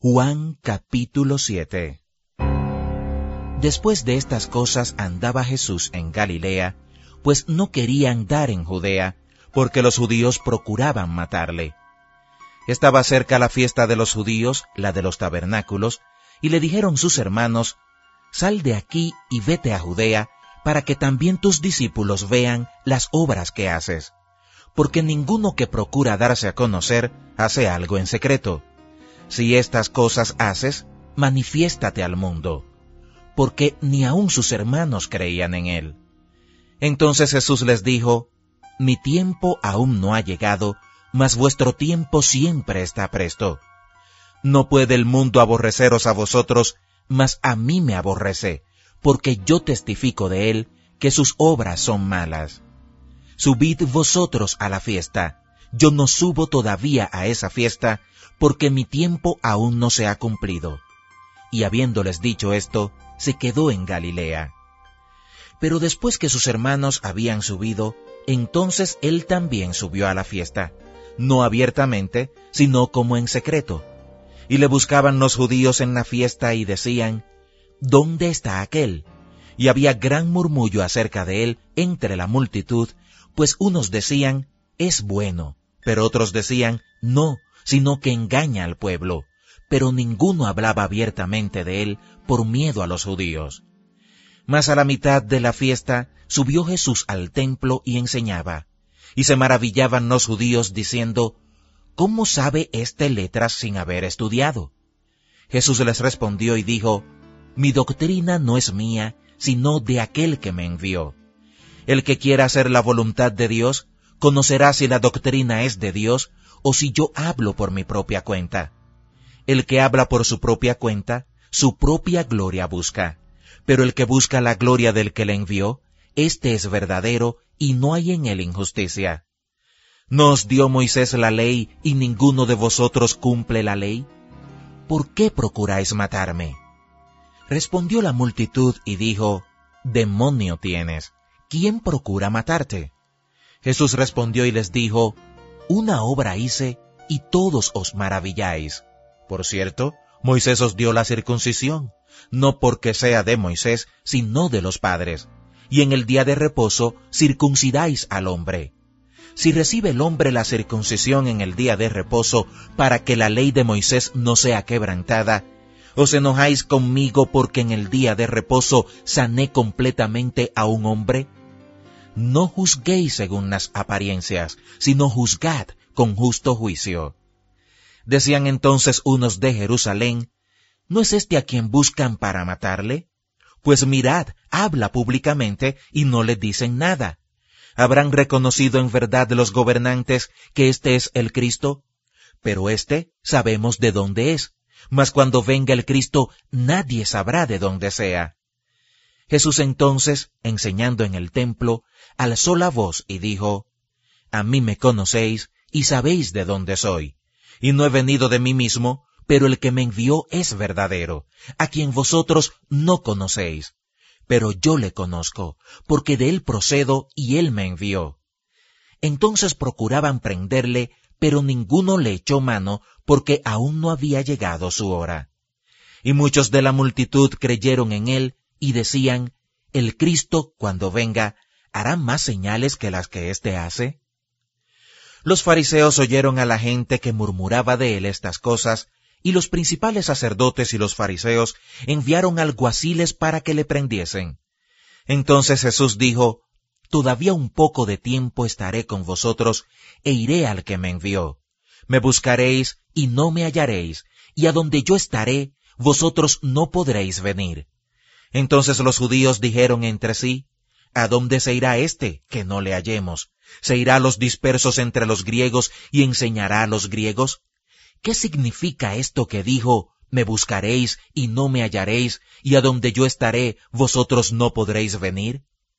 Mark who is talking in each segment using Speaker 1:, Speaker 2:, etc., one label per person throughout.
Speaker 1: Juan capítulo 7. Después de estas cosas andaba Jesús en Galilea, pues no quería andar en Judea, porque los judíos procuraban matarle. Estaba cerca la fiesta de los judíos, la de los tabernáculos, y le dijeron sus hermanos: «Sal de aquí y vete a Judea, para que también tus discípulos vean las obras que haces. Porque ninguno que procura darse a conocer hace algo en secreto. Si estas cosas haces, manifiéstate al mundo». Porque ni aun sus hermanos creían en él. Entonces Jesús les dijo: «Mi tiempo aún no ha llegado, mas vuestro tiempo siempre está presto. No puede el mundo aborreceros a vosotros, mas a mí me aborrece, porque yo testifico de él que sus obras son malas. Subid vosotros a la fiesta, yo no subo todavía a esa fiesta, porque mi tiempo aún no se ha cumplido». Y habiéndoles dicho esto, se quedó en Galilea. Pero después que sus hermanos habían subido, entonces él también subió a la fiesta, no abiertamente, sino como en secreto. Y le buscaban los judíos en la fiesta y decían: «¿Dónde está aquel?». Y había gran murmullo acerca de él entre la multitud, pues unos decían: «Es bueno», pero otros decían: «No, sino que engaña al pueblo». Pero ninguno hablaba abiertamente de él por miedo a los judíos. Mas a la mitad de la fiesta subió Jesús al templo y enseñaba. Y se maravillaban los judíos diciendo: «¿Cómo sabe éste letras sin haber estudiado?». Jesús les respondió y dijo: «Mi doctrina no es mía, sino de aquel que me envió. El que quiera hacer la voluntad de Dios, conocerá si la doctrina es de Dios o si yo hablo por mi propia cuenta. El que habla por su propia cuenta, su propia gloria busca. Pero el que busca la gloria del que le envió, éste es verdadero y no hay en él injusticia. ¿No os dio Moisés la ley y ninguno de vosotros cumple la ley? ¿Por qué procuráis matarme?». Respondió la multitud y dijo: «Demonio tienes. ¿Quién procura matarte?». Jesús respondió y les dijo: «Una obra hice y todos os maravilláis. Por cierto, Moisés os dio la circuncisión, no porque sea de Moisés, sino de los padres. Y en el día de reposo circuncidáis al hombre. Si recibe el hombre la circuncisión en el día de reposo, para que la ley de Moisés no sea quebrantada, ¿os enojáis conmigo porque en el día de reposo sané completamente a un hombre? No juzguéis según las apariencias, sino juzgad con justo juicio». Decían entonces unos de Jerusalén: «¿No es este a quien buscan para matarle? Pues mirad, habla públicamente y no le dicen nada. ¿Habrán reconocido en verdad los gobernantes que este es el Cristo? Pero este sabemos de dónde es, mas cuando venga el Cristo nadie sabrá de dónde sea». Jesús entonces, enseñando en el templo, alzó la voz y dijo: «A mí me conocéis y sabéis de dónde soy. Y no he venido de mí mismo, pero el que me envió es verdadero, a quien vosotros no conocéis. Pero yo le conozco, porque de él procedo y él me envió». Entonces procuraban prenderle, pero ninguno le echó mano, porque aún no había llegado su hora. Y muchos de la multitud creyeron en él, y decían: «El Cristo, cuando venga, hará más señales que las que éste hace». Los fariseos oyeron a la gente que murmuraba de él estas cosas, y los principales sacerdotes y los fariseos enviaron alguaciles para que le prendiesen. Entonces Jesús dijo: «Todavía un poco de tiempo estaré con vosotros, e iré al que me envió. Me buscaréis y no me hallaréis, y a donde yo estaré, vosotros no podréis venir». Entonces los judíos dijeron entre sí: «¿A dónde se irá éste, que no le hallemos? ¿Se irá a los dispersos entre los griegos y enseñará a los griegos? ¿Qué significa esto que dijo: me buscaréis y no me hallaréis, y a donde yo estaré, vosotros no podréis venir?»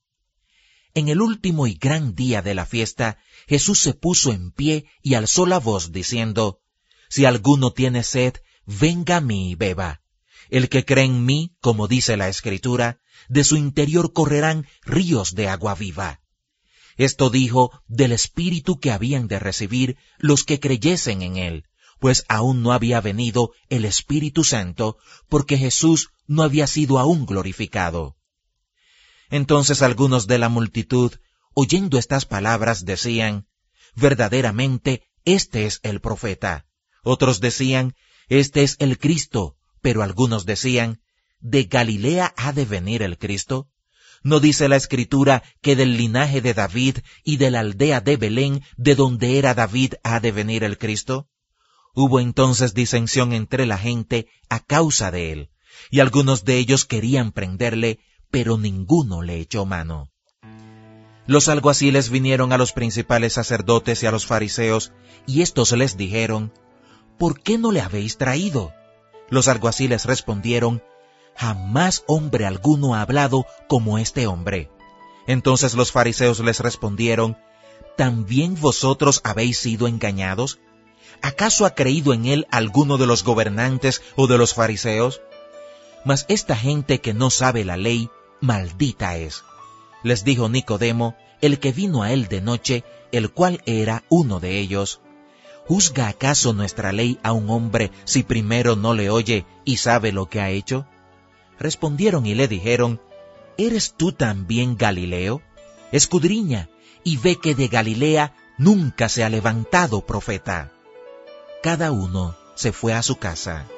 Speaker 1: En el último y gran día de la fiesta, Jesús se puso en pie y alzó la voz diciendo: «Si alguno tiene sed, venga a mí y beba. El que cree en mí, como dice la Escritura, de su interior correrán ríos de agua viva». Esto dijo del Espíritu que habían de recibir los que creyesen en él, pues aún no había venido el Espíritu Santo, porque Jesús no había sido aún glorificado. Entonces algunos de la multitud, oyendo estas palabras, decían, verdaderamente, este es el profeta. Otros decían, este es el Cristo, pero algunos decían, ¿de Galilea ha de venir el Cristo? ¿No dice la Escritura que del linaje de David y de la aldea de Belén, de donde era David, ha de venir el Cristo? Hubo entonces disensión entre la gente a causa de él, y algunos de ellos querían prenderle, pero ninguno le echó mano. Los alguaciles vinieron a los principales sacerdotes y a los fariseos, y éstos les dijeron, ¿por qué no le habéis traído? Los alguaciles respondieron, jamás hombre alguno ha hablado como este hombre. Entonces los fariseos les respondieron, ¿también vosotros habéis sido engañados? ¿Acaso ha creído en él alguno de los gobernantes o de los fariseos? Mas esta gente que no sabe la ley, maldita es. Les dijo Nicodemo, el que vino a él de noche, el cual era uno de ellos, ¿juzga acaso nuestra ley a un hombre si primero no le oye y sabe lo que ha hecho? Respondieron y le dijeron, ¿eres tú también Galileo? Escudriña, y ve que de Galilea nunca se ha levantado profeta. Cada uno se fue a su casa.